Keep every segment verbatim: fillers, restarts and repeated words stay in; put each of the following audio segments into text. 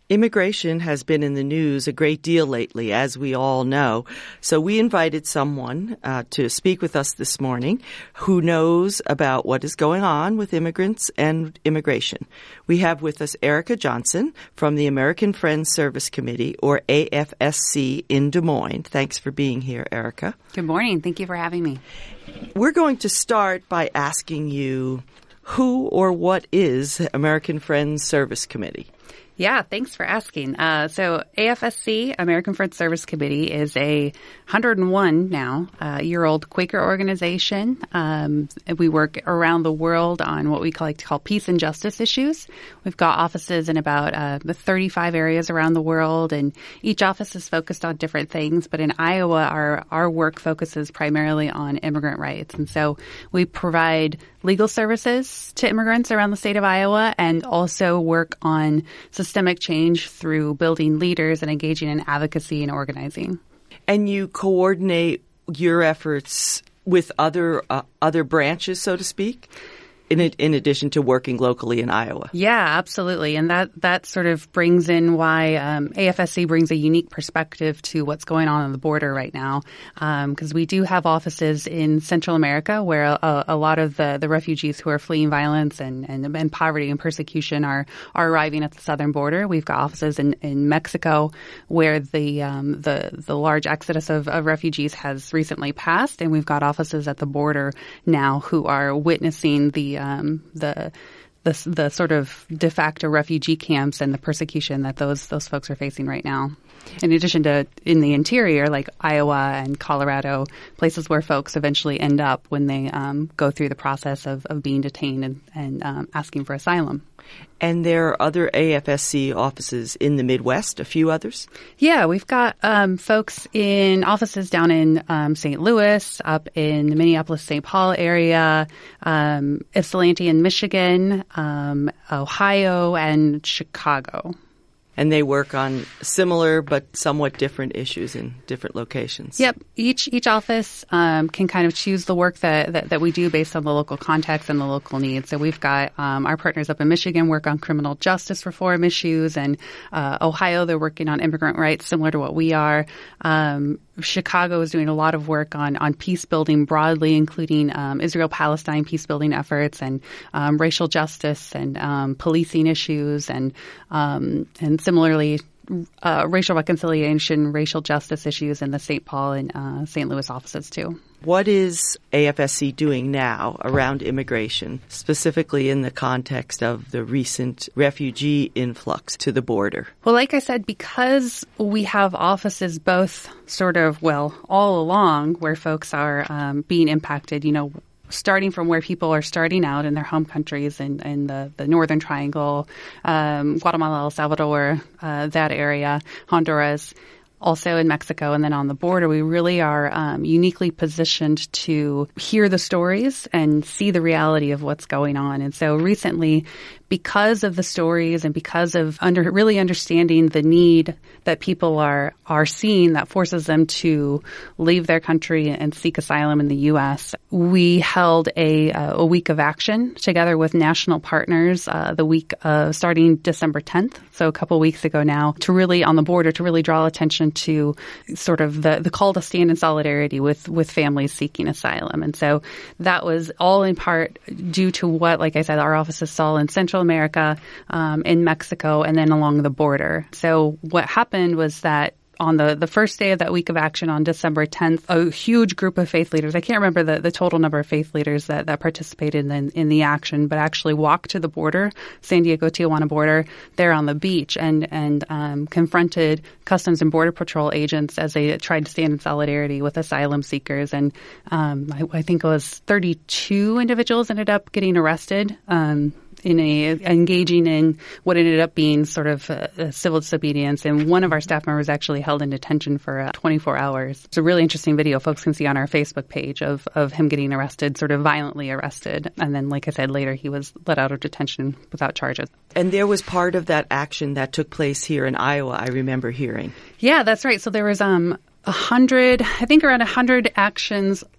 Immigration has been in the news a great deal lately, as we all know. So we invited someone uh, to speak with us this morning who knows about what is going on with immigrants and immigration. We have with us Erica Johnson from the American Friends Service Committee, or A F S C, in Des Moines. Thanks for being here, Erica. Good morning. Thank you for having me. We're going to start by asking you, who or what is American Friends Service Committee? Yeah, thanks for asking. Uh, so A F S C, American Friends Service Committee, is a one hundred one now uh, year old Quaker organization. Um, we work around the world on what we like to call peace and justice issues. We've got offices in about uh, thirty-five areas around the world, and each office is focused on different things. But in Iowa, our our work focuses primarily on immigrant rights, and so we provide legal services to immigrants around the state of Iowa, and also work on systemic change through building leaders and engaging in advocacy and organizing. And you coordinate your efforts with other uh, other branches, so to speak? In, in addition to working locally in Iowa. Yeah, absolutely. And that, that sort of brings in why um, A F S C brings a unique perspective to what's going on on the border right now. Because um, we do have offices in Central America where a, a lot of the, the refugees who are fleeing violence and, and, and poverty and persecution are, are arriving at the southern border. We've got offices in, in Mexico where the, um, the, the large exodus of, of refugees has recently passed. And we've got offices at the border now who are witnessing the Um, the, the the sort of de facto refugee camps and the persecution that those those folks are facing right now. In addition to in the interior, like Iowa and Colorado, places where folks eventually end up when they um, go through the process of, of being detained and, and um, asking for asylum. And there are other A F S C offices in the Midwest, a few others? Yeah, we've got um, folks in offices down in um, Saint Louis, up in the Minneapolis-Saint Paul area, um, Ypsilanti in Michigan, um, Ohio, and Chicago. And they work on similar but somewhat different issues in different locations. Yep. Each each office um, can kind of choose the work that, that, that we do based on the local context and the local needs. So we've got um, our partners up in Michigan work on criminal justice reform issues, and uh, Ohio, they're working on immigrant rights similar to what we are. Um, Chicago is doing a lot of work on, on peace building broadly, including um, Israel-Palestine peace building efforts and um, racial justice and um, policing issues, and um, and similarly uh, racial reconciliation, racial justice issues in the Saint Paul and uh, Saint Louis offices too. What is A F S C doing now around immigration, specifically in the context of the recent refugee influx to the border? Well, like I said, because we have offices both sort of, well, all along where folks are um, being impacted, you know, starting from where people are starting out in their home countries in, in the, the Northern Triangle, um, Guatemala, El Salvador, uh, that area, Honduras, also in Mexico, and then on the border, we really are um, uniquely positioned to hear the stories and see the reality of what's going on. And so recently, because of the stories and because of under really understanding the need that people are are seeing that forces them to leave their country and seek asylum in the U S, we held a a week of action together with national partners uh, the week uh, starting December tenth, so a couple weeks ago now, to really on the border to really draw attention to sort of the, the call to stand in solidarity with, with families seeking asylum. And so that was all in part due to what, like I said, our offices saw in Central America, um, in Mexico, and then along the border. So what happened was that on the, the first day of that week of action on December tenth, a huge group of faith leaders, I can't remember the, the total number of faith leaders that, that participated in, in the action, but actually walked to the border, San Diego-Tijuana border, there on the beach, and, and um, confronted Customs and Border Patrol agents as they tried to stand in solidarity with asylum seekers. And um, I, I think it was thirty-two individuals ended up getting arrested. Um, in a engaging in what ended up being sort of a, a civil disobedience. And one of our staff members actually held in detention for uh, twenty-four hours. It's a really interesting video folks can see on our Facebook page of, of him getting arrested, sort of violently arrested. And then, like I said, later he was let out of detention without charges. And there was part of that action that took place here in Iowa, I remember hearing. Yeah, that's right. So there was um a hundred, I think around a hundred actions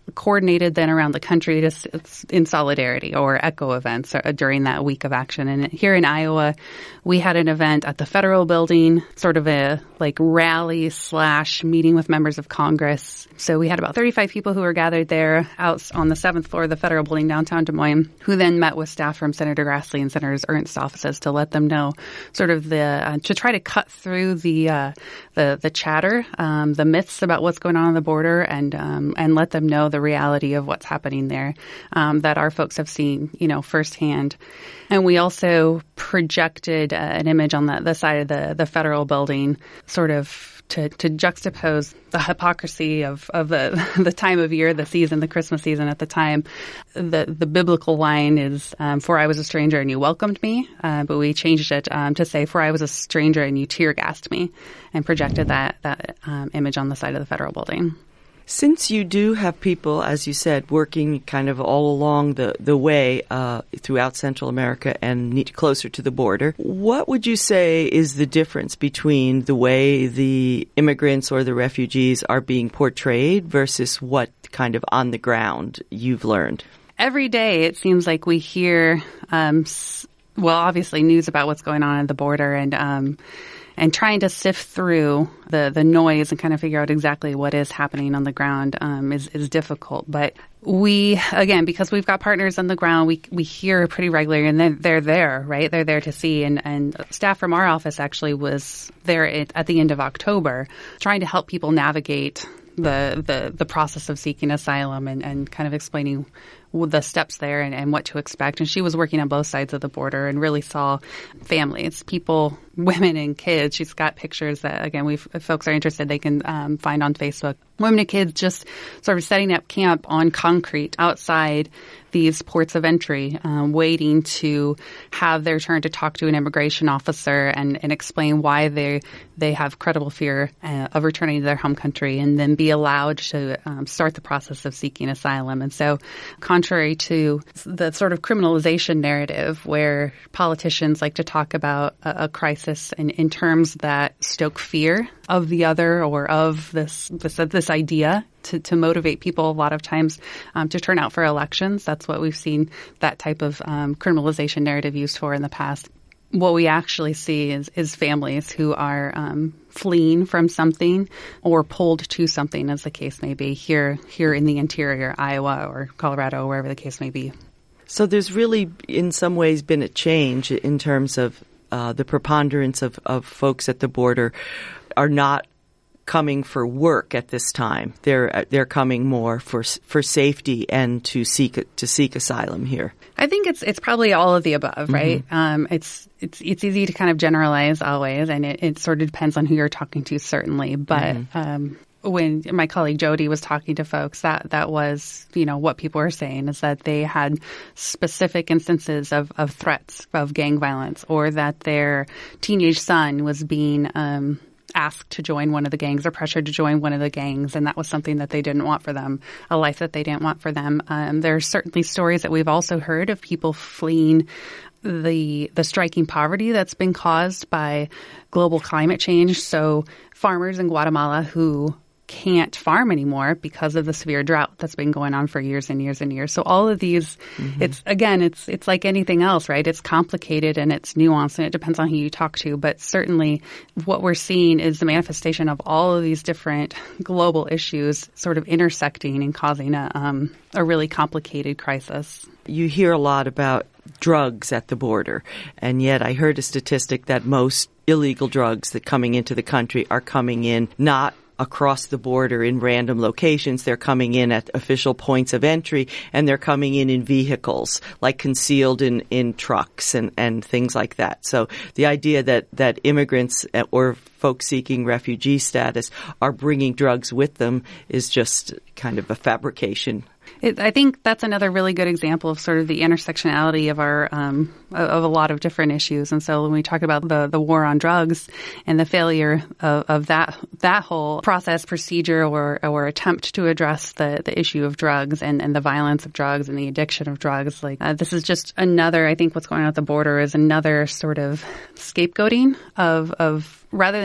coordinated then around the country just in solidarity or echo events during that week of action. And here in Iowa, we had an event at the Federal Building, sort of a like rally slash meeting with members of Congress. So we had about thirty-five people who were gathered there out on the seventh floor of the Federal Building downtown Des Moines, who then met with staff from Senator Grassley and Senator Ernst's offices to let them know sort of the, uh, to try to cut through the, uh, the, the chatter, um, the myths about what's going on on the border and, um, and let them know the reality of what's happening there, um, that our folks have seen, you know, firsthand. And we also projected uh, an image on the, the side of the, the Federal Building, sort of to, to juxtapose the hypocrisy of, of the, the time of year, the season, the Christmas season at the time. The, the biblical line is, um, for I was a stranger and you welcomed me, uh, but we changed it um, to say, for I was a stranger and you tear-gassed me, and projected that, that um, image on the side of the Federal Building. Since you do have people, as you said, working kind of all along the, the way uh, throughout Central America and need, closer to the border, what would you say is the difference between the way the immigrants or the refugees are being portrayed versus what kind of on the ground you've learned? Every day it seems like we hear, um, well, obviously news about what's going on at the border, and um And trying to sift through the, the noise and kind of figure out exactly what is happening on the ground um, is, is difficult. But we, again, because we've got partners on the ground, we we hear pretty regularly, and they're, they're there, right? They're there to see. And, and staff from our office actually was there at, at the end of October trying to help people navigate the, the, the process of seeking asylum and, and kind of explaining the steps there and, and what to expect. And she was working on both sides of the border and really saw families, people, women and kids. She's got pictures that, again, we if folks are interested, they can um, find on Facebook. Women and kids just sort of setting up camp on concrete outside these ports of entry, um, waiting to have their turn to talk to an immigration officer and, and explain why they they have credible fear uh, of returning to their home country, and then be allowed to um, start the process of seeking asylum. And so, contrary to the sort of criminalization narrative where politicians like to talk about a, a crisis in, in terms that stoke fear of the other or of this this, this idea to, to motivate people a lot of times um, to turn out for elections. That's what we've seen that type of um, criminalization narrative used for in the past. What we actually see is, is families who are um, fleeing from something or pulled to something, as the case may be, here here in the interior, Iowa or Colorado, wherever the case may be. So there's really, in some ways, been a change in terms of uh, the preponderance of, of folks at the border are not coming for work at this time. They're they're coming more for for safety and to seek to seek asylum here. I think it's it's probably all of the above, right? Mm-hmm. Um, it's it's it's easy to kind of generalize always, and it, it sort of depends on who you're talking to, certainly. But mm-hmm. um, when my colleague Jody was talking to folks, that that was, you know, what people were saying is that they had specific instances of, of threats of gang violence, or that their teenage son was being um, asked to join one of the gangs or pressured to join one of the gangs, and that was something that they didn't want for them, a life that they didn't want for them. Um, there are certainly stories that we've also heard of people fleeing the the striking poverty that's been caused by global climate change. So farmers in Guatemala who can't farm anymore because of the severe drought that's been going on for years and years and years. So all of these, mm-hmm. it's again, it's it's like anything else, right? It's complicated and it's nuanced, and it depends on who you talk to. But certainly what we're seeing is the manifestation of all of these different global issues sort of intersecting and causing a, um, a really complicated crisis. You hear a lot about drugs at the border, and yet I heard a statistic that most illegal drugs that coming into the country are coming in not across the border in random locations. They're coming in at official points of entry, and they're coming in in vehicles, like concealed in, in trucks and, and things like that. So the idea that, that immigrants or folks seeking refugee status are bringing drugs with them is just kind of a fabrication. It, I think that's another really good example of sort of the intersectionality of our um, of a lot of different issues. And so when we talk about the, the war on drugs and the failure of, of that that whole process, procedure, or or attempt to address the, the issue of drugs and, and the violence of drugs and the addiction of drugs, like uh, this is just another. I think what's going on at the border is another sort of scapegoating of of. Rather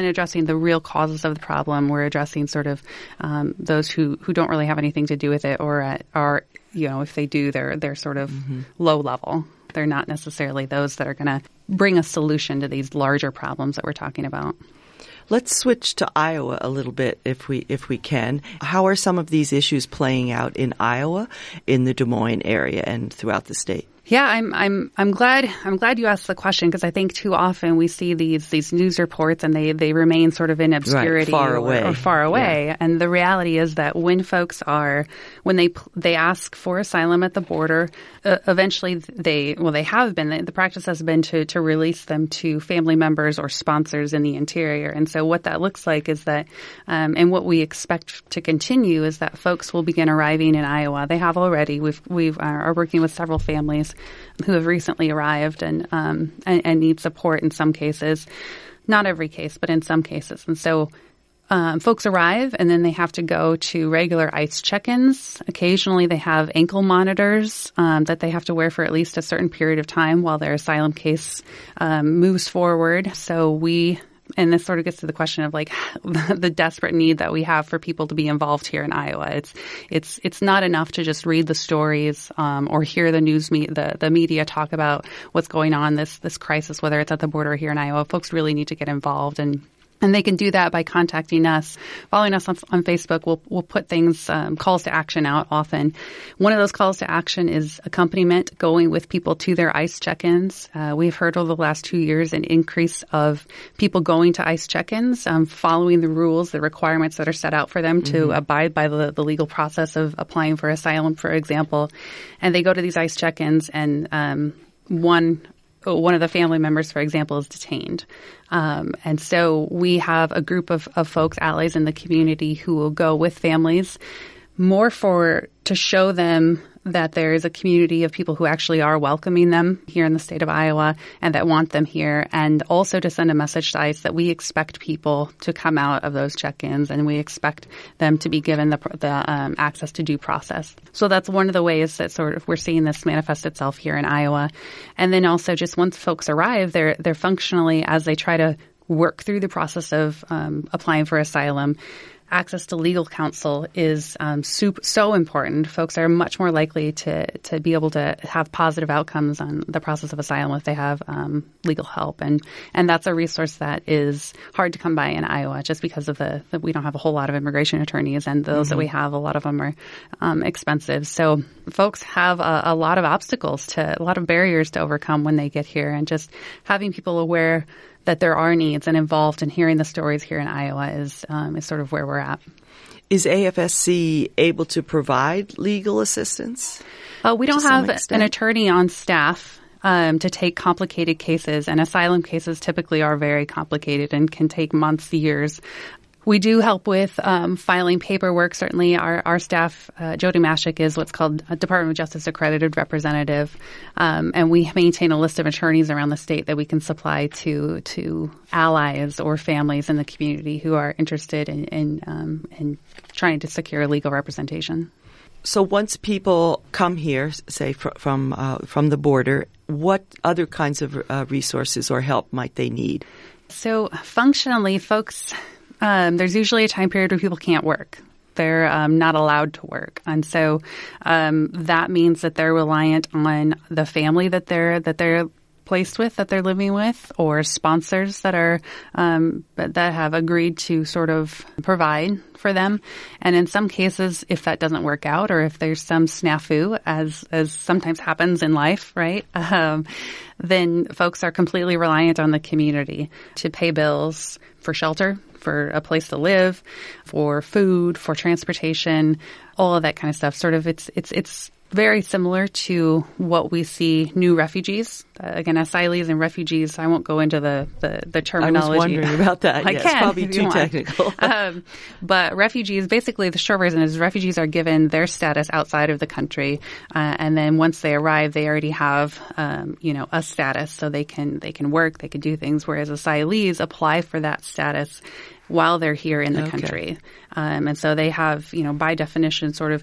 than addressing the real causes of the problem, we're addressing sort of um, those who, who don't really have anything to do with it, or uh, are, you know, if they do, they're they're sort of mm-hmm. low level. They're not necessarily those that are going to bring a solution to these larger problems that we're talking about. Let's switch to Iowa a little bit if we if we can. How are some of these issues playing out in Iowa, in the Des Moines area, and throughout the state? Yeah, I'm I'm I'm glad I'm glad you asked the question, because I think too often we see these these news reports and they, they remain sort of in obscurity, right, far or, away. or far away. Yeah. And the reality is that when folks are when they they ask for asylum at the border, uh, eventually they well they have been the, the practice has been to to release them to family members or sponsors in the interior. And so what that looks like is that um, and what we expect to continue is that folks will begin arriving in Iowa. They have already. We've we've uh, are working with several families who have recently arrived and, um, and and need support in some cases, not every case, but in some cases. And so um, folks arrive and then they have to go to regular ICE check-ins. Occasionally they have ankle monitors um, that they have to wear for at least a certain period of time while their asylum case um, moves forward. So we And this sort of gets to the question of like the desperate need that we have for people to be involved here in Iowa. It's it's it's not enough to just read the stories um, or hear the news me- the the media talk about what's going on this this crisis, whether it's at the border or here in Iowa. Folks really need to get involved, and And they can do that by contacting us, following us on, on Facebook. We'll we'll put things, um, calls to action out often. One of those calls to action is accompaniment, going with people to their ICE check-ins. Uh, we've heard over the last two years an increase of people going to ICE check-ins, um, following the rules, the requirements that are set out for them mm-hmm. to abide by the, the legal process of applying for asylum, for example. And they go to these ICE check-ins, and um, one one of the family members, for example, is detained. Um, and so we have a group of, of folks, allies in the community, who will go with families more for to show them that there is a community of people who actually are welcoming them here in the state of Iowa and that want them here, and also to send a message to ICE that we expect people to come out of those check-ins and we expect them to be given the, the um, access to due process. So that's one of the ways that sort of we're seeing this manifest itself here in Iowa. And then also just once folks arrive, they're they're functionally, as they try to work through the process of um, applying for asylum, access to legal counsel is um, super, so important. Folks are much more likely to, to be able to have positive outcomes on the process of asylum if they have um, legal help. And, and that's a resource that is hard to come by in Iowa just because of the, the we don't have a whole lot of immigration attorneys, and those mm-hmm. that we have, a lot of them are um, expensive. So folks have a, a lot of obstacles, to a lot of barriers to overcome when they get here, and just having people aware that there are needs and involved in hearing the stories here in Iowa is um, is sort of where we're at. Is A F S C able to provide legal assistance? Uh, we don't have an attorney on staff um, to take complicated cases, and asylum cases typically are very complicated and can take months, years. We do help with um, filing paperwork. Certainly our, our staff, uh, Jody Mashik is what's called a Department of Justice accredited representative. Um, and we maintain a list of attorneys around the state that we can supply to to allies or families in the community who are interested in, in, um, in trying to secure legal representation. So once people come here, say fr- from uh, from the border, what other kinds of uh, resources or help might they need? So functionally, folks... Um, there's usually a time period where people can't work. They're um, not allowed to work. And so um, that means that they're reliant on the family that they're that they're placed with, that they're living with, or sponsors that are um, that have agreed to sort of provide for them. And in some cases, if that doesn't work out, or if there's some snafu, as as sometimes happens in life, right, um, then folks are completely reliant on the community to pay bills, for shelter, for a place to live, for food, for transportation, all of that kind of stuff. Sort of, it's it's it's very similar to what we see new refugees. Uh, again, asylees and refugees. I won't go into the, the, the terminology. I was wondering about that. I yeah, can, it's probably too want. technical. um, but refugees, basically the short version is refugees are given their status outside of the country. Uh, and then once they arrive, they already have, um, you know, a status, so they can, they can work, they can do things. Whereas asylees apply for that status while they're here in the okay. country. Um, and so they have, you know, by definition, sort of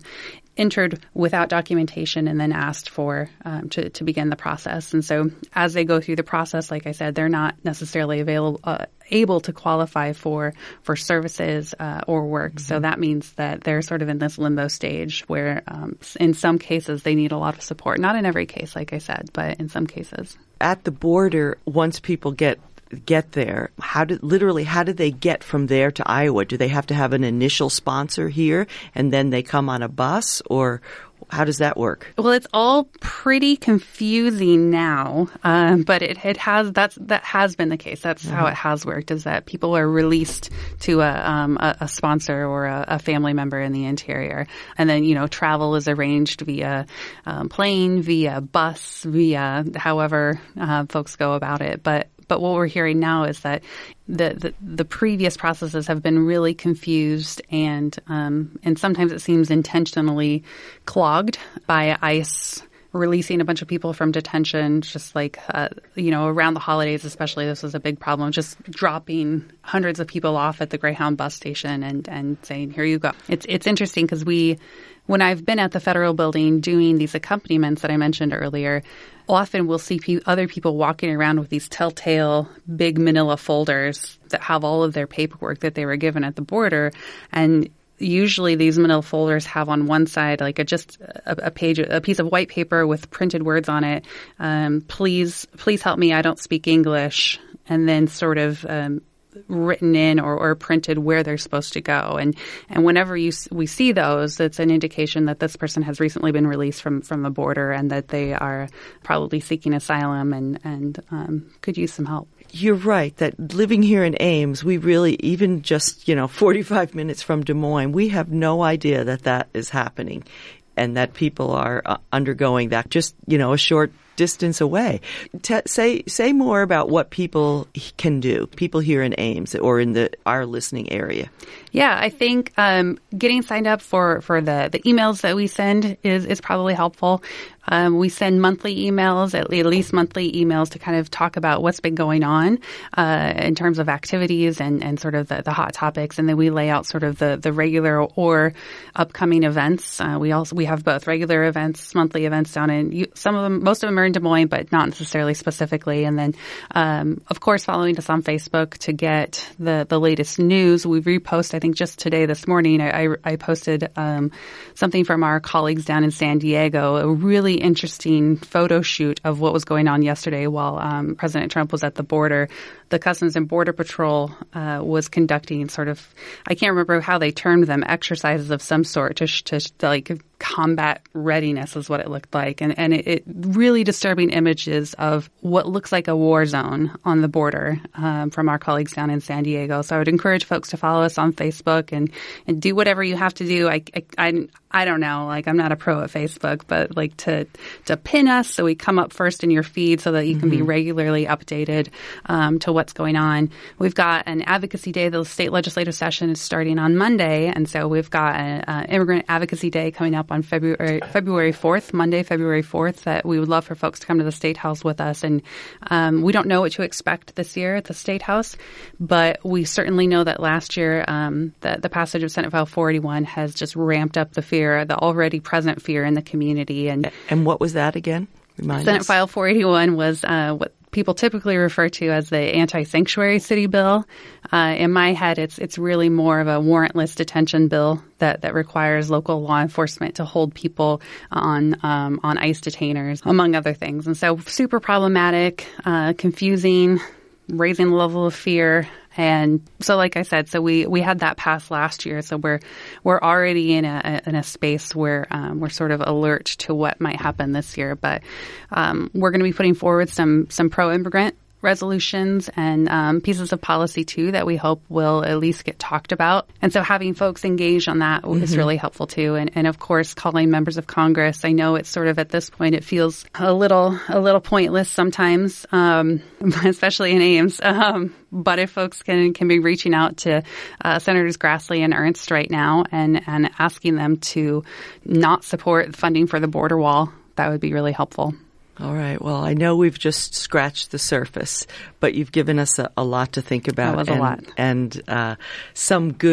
entered without documentation and then asked for um, to, to begin the process. And so as they go through the process, like I said, they're not necessarily available, uh, able to qualify for for services uh, or work. Mm-hmm. So that means that they're sort of in this limbo stage where um, in some cases they need a lot of support. Not in every case, like I said, but in some cases. At the border, once people get get there, how did literally how did they get from there to Iowa? Do they have to have an initial sponsor here and then they come on a bus, or how does that work? Well, it's all pretty confusing now, um, but it, it has that's that has been the case. That's mm-hmm. how it has worked. Is that people are released to a um, a, a sponsor or a, a family member in the interior, and then you know travel is arranged via um, plane, via bus, via however uh, folks go about it. But But what we're hearing now is that the, the, the previous processes have been really confused and um, and sometimes it seems intentionally clogged by ICE releasing a bunch of people from detention, just like, uh, you know, around the holidays especially, this was a big problem, just dropping hundreds of people off at the Greyhound bus station and, and saying, here you go. It's, it's interesting because we, when I've been at the federal building doing these accompaniments that I mentioned earlier, often we'll see pe- other people walking around with these telltale big manila folders that have all of their paperwork that they were given at the border. And usually these manila folders have on one side like a, just a, a page, a piece of white paper with printed words on it. Um, please, please help me. I don't speak English. And then sort of um, written in or, or printed where they're supposed to go. And and whenever you we see those, it's an indication that this person has recently been released from, from the border and that they are probably seeking asylum and, and um, could use some help. You're right that living here in Ames, we really, even just, you know, forty-five minutes from Des Moines, we have no idea that that is happening and that people are uh, undergoing that just, you know, a short distance away. T- say say more about what people can do, people here in Ames or in the our listening area. Yeah, I think um, getting signed up for, for the, the emails that we send is, is probably helpful. Um, we send monthly emails, at least monthly emails, to kind of talk about what's been going on uh, in terms of activities and, and sort of the, the hot topics. And then we lay out sort of the, the regular or upcoming events. Uh, we also we have both regular events, monthly events down in some of them, most of them are in Des Moines, but not necessarily specifically. And then, um, of course, following us on Facebook to get the, the latest news. We repost, I think just today, this morning, I, I, I posted um, something from our colleagues down in San Diego, a really interesting photo shoot of what was going on yesterday while um, President Trump was at the border. The Customs and Border Patrol uh, was conducting sort of, I can't remember how they termed them, exercises of some sort to, to, to like combat readiness is what it looked like. And, and it, it really disturbing images of what looks like a war zone on the border um, from our colleagues down in San Diego. So I would encourage folks to follow us on Facebook and, and do whatever you have to do. I, I, I, I don't know, like I'm not a pro at Facebook, but like to, to pin us so we come up first in your feed so that you can mm-hmm. be regularly updated um, to what's going on. We've got an advocacy day. The state legislative session is starting on Monday. And so we've got an uh, immigrant advocacy day coming up on February February fourth, Monday, February fourth, that we would love for folks to come to the State House with us. And um, we don't know what to expect this year at the State House, but we certainly know that last year um, the, the passage of Senate File four eighty-one has just ramped up the fear, the already present fear in the community. And and what was that again? Remind Senate us. File four eighty-one was uh, what people typically refer to as the anti-sanctuary city bill. Uh, in my head, it's it's really more of a warrantless detention bill that, that requires local law enforcement to hold people on um, on ICE detainers, among other things. And so super problematic, uh, confusing, raising the level of fear. And so, like I said, so we, we had that pass last year. So we're we're already in a in a space where um, we're sort of alert to what might happen this year. But um, we're going to be putting forward some some pro-immigrant resolutions and um, pieces of policy, too, that we hope will at least get talked about. And so having folks engaged on that mm-hmm. is really helpful, too. And, and, of course, calling members of Congress. I know it's sort of at this point it feels a little a little pointless sometimes, um, especially in Ames. Um, but if folks can, can be reaching out to uh, Senators Grassley and Ernst right now and, and asking them to not support funding for the border wall, that would be really helpful. All right. Well, I know we've just scratched the surface, but you've given us a, a lot to think about. That was and, a lot. And uh, some good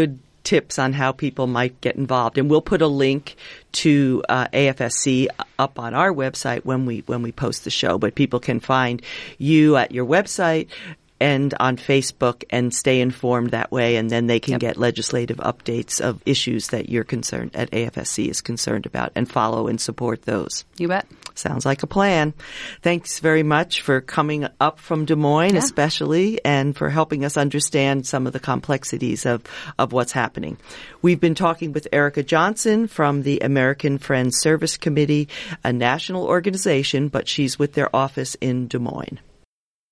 tips on how people might get involved. And we'll put a link to uh, A F S C up on our website when we when we post the show. But people can find you at your website and on Facebook and stay informed that way, and then they can yep. get legislative updates of issues that you're concerned at A F S C is concerned about and follow and support those. You bet. Sounds like a plan. Thanks very much for coming up from Des Moines, yeah. especially, and for helping us understand some of the complexities of, of what's happening. We've been talking with Erica Johnson from the American Friends Service Committee, a national organization, but she's with their office in Des Moines.